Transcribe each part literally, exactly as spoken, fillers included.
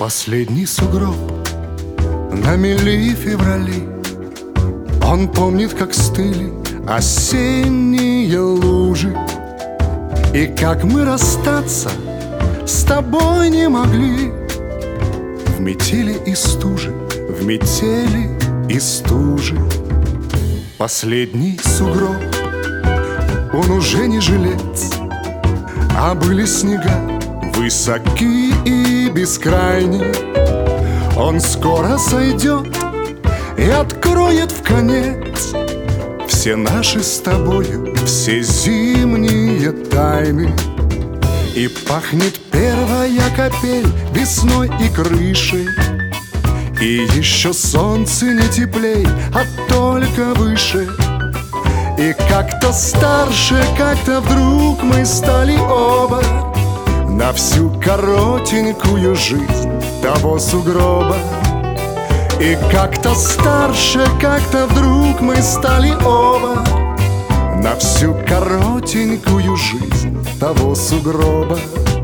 Последний сугроб на мели феврали. Он помнит, как стыли осенние лужи, и как мы расстаться с тобой не могли. В метели и стуже, в метели и стуже. Последний сугроб, он уже не жилец, а были снега высоки и бескрайни. Он скоро сойдет и откроет вконец все наши с тобою, все зимние тайны. И пахнет первая капель весной и крышей, и еще солнце не теплей, а только выше. И как-то старше, как-то вдруг мы стали оба на всю коротенькую жизнь того сугроба. И как-то старше, как-то вдруг мы стали оба на всю коротенькую жизнь того сугроба.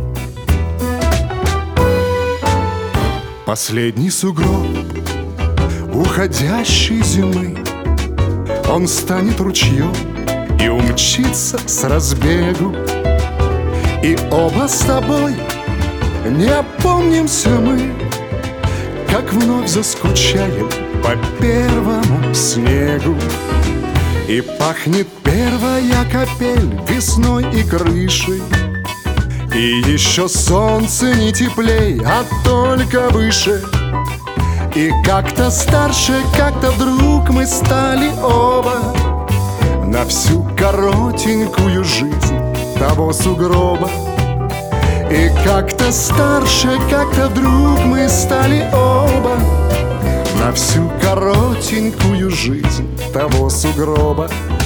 Последний сугроб уходящей зимы, он станет ручьем и умчится с разбегу. И оба с тобой не опомнимся мы, как вновь заскучаем по первому снегу. И пахнет первая капель весной и крышей, и еще солнце не теплей, а только выше. И как-то старше, как-то вдруг мы стали оба на всю коротенькую жизнь того сугроба. И как-то старше, как-то вдруг мы стали оба на всю коротенькую жизнь того сугроба.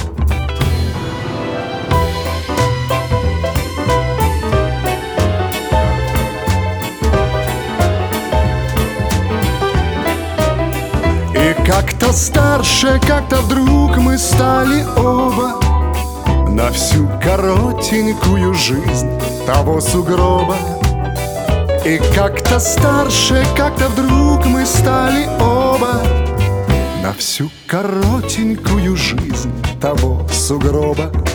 И как-то старше, как-то вдруг мы стали оба на всю коротенькую жизнь того сугроба. И как-то старше, как-то вдруг мы стали оба на всю коротенькую жизнь того сугроба.